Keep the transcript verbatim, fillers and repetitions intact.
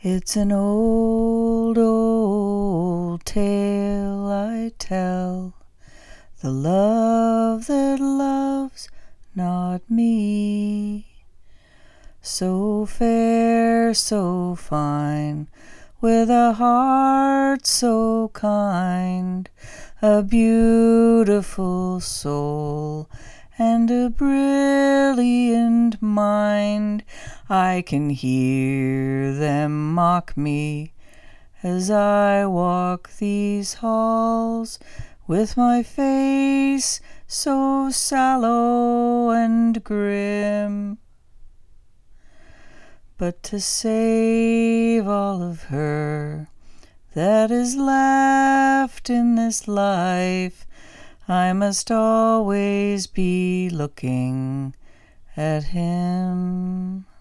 It's an old, old tale I tell, the love that loves not me. So fair, so fine, with a heart so kind, a beautiful soul and a brilliant mind. I can hear them mock me as I walk these halls, with my face so sallow and grim. But to save all of her that is left in this life, I must always be looking at him.